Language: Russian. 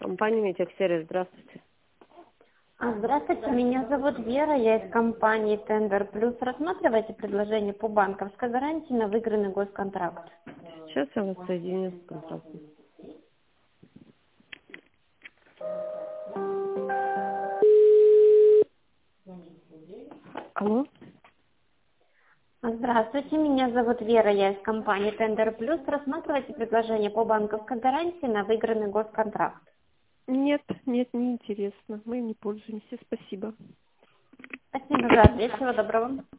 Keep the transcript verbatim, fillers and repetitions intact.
Компания Метексервис, здравствуйте. А, Здравствуйте, меня зовут Вера, я из компании Tender Plus. Рассматриваете предложение по банковской гарантии на выигранный госконтракт? Сейчас я вас соединю с контрактом. Алло? А, Здравствуйте, меня зовут Вера, я из компании Tender Plus. Рассматриваете предложение по банковской гарантии на выигранный госконтракт? Нет, нет, не интересно. Мы не пользуемся, спасибо. Спасибо за ответ, всего доброго.